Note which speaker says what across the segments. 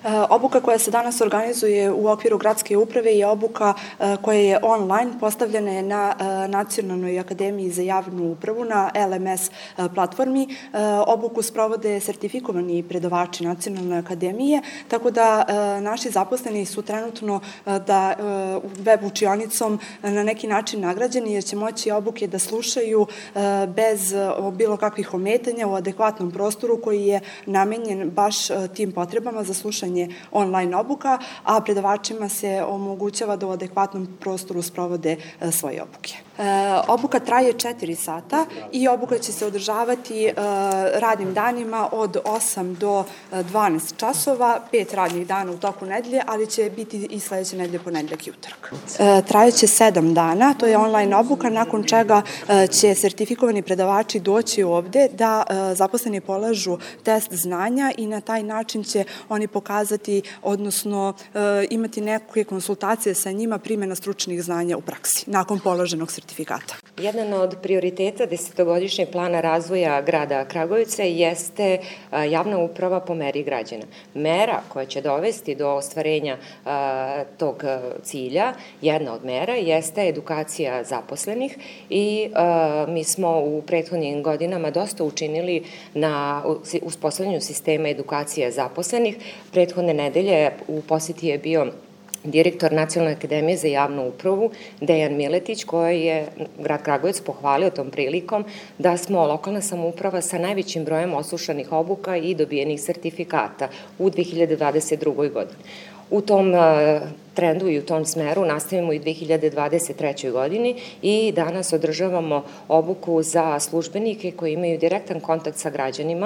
Speaker 1: Obuka koja se danas organizuje u okviru gradske uprave je obuka koja je online, postavljena je na Nacionalnoj akademiji za javnu upravu, na LMS platformi. Obuku sprovode sertifikovani predavači Nacionalne akademije, tako da naši zaposleni su trenutno web učionicom na neki način nagrađeni, jer će moći obuke da slušaju bez bilo kakvih ometanja u adekvatnom prostoru koji je namenjen baš tim potrebama za slušanje online obuka, a predavačima se omogućava da u adekvatnom prostoru sprovode svoje obuke. Obuka traje 4 sata i obuka će se održavati radnim danima od 8 do 12 časova, 5 radnih dana u toku nedelje, ali će biti i sledeće nedelje ponedeljak i utorak. Trajeće 7 dana, to je online obuka, nakon čega će sertifikovani predavači doći ovde da zaposleni polažu test znanja i na taj način će oni pokazati, odnosno imati neke konsultacije sa njima, primjena stručnih znanja u praksi, nakon položenog sertifikata.
Speaker 2: Jedan od prioriteta 10-godišnjeg plana razvoja grada Kragujevca jeste javna uprava po meri građana. Mera koja će dovesti do ostvarenja tog cilja, jedna od mera, jeste edukacija zaposlenih i mi smo u prethodnim godinama dosta učinili na uspostavljanju sistema edukacije zaposlenih. Prethodne nedelje u poseti je bio direktor Nacionalne akademije za javnu upravu, Dejan Miletić, koji je grad Kragujevac pohvalio tom prilikom da smo lokalna samouprava sa najvećim brojem oslušanih obuka i dobijenih sertifikata u 2022. godini. U tom trendu i u tom smeru nastavimo i 2023. godini i danas održavamo obuku za službenike koji imaju direktan kontakt sa građanima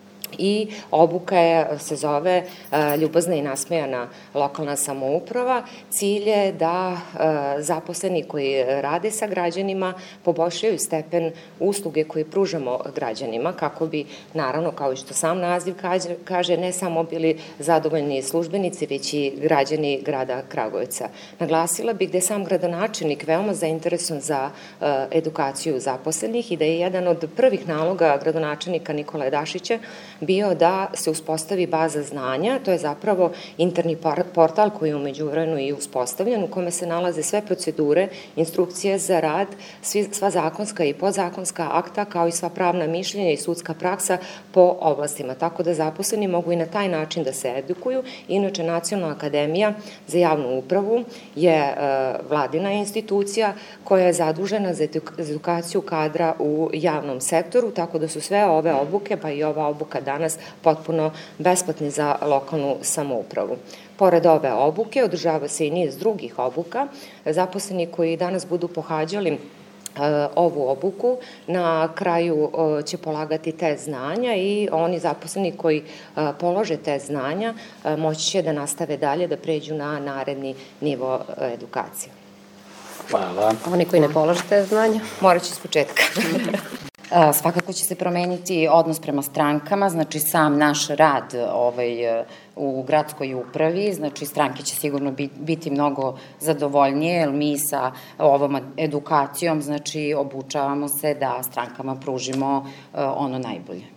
Speaker 2: i obuka se zove Ljubazna i nasmejana lokalna samouprava. Cilj je da zaposleni koji rade sa građanima poboljšaju stepen usluge koje pružamo građanima, kako bi, naravno, kao i što sam naziv kaže, ne samo bili zadovoljni službenici, već i građani grada Kragujevca. Naglasila bih da je sam gradonačelnik veoma zainteresovan za edukaciju zaposlenih i da je jedan od prvih naloga gradonačelnika Nikole Dašića bio da se uspostavi baza znanja, to je zapravo interni portal koji je u međuvremenu i uspostavljen, u kome se nalaze sve procedure, instrukcije za rad, sva zakonska i podzakonska akta, kao i sva pravna mišljenja i sudska praksa po oblastima, tako da zaposleni mogu i na taj način da se edukuju. Inače, Nacionalna akademija za javnu upravu je vladina institucija koja je zadužena za edukaciju kadra u javnom sektoru, tako da su sve ove obuke, pa i ova obuka danas potpuno besplatni za lokalnu samoupravu. Pored ove obuke održava se i niz drugih obuka. Zaposleni koji danas budu pohađali ovu obuku na kraju će polagati test znanja i oni zaposleni koji polože test znanja moći će da nastave dalje, da pređu na naredni nivo edukacije.
Speaker 3: Hvala.
Speaker 4: Oni koji ne polože test znanja?
Speaker 2: Morat će s početka.
Speaker 5: Svakako će se promeniti odnos prema strankama, znači sam naš rad u gradskoj upravi, znači stranke će sigurno biti mnogo zadovoljnije, jer mi sa ovom edukacijom, znači obučavamo se da strankama pružimo ono najbolje.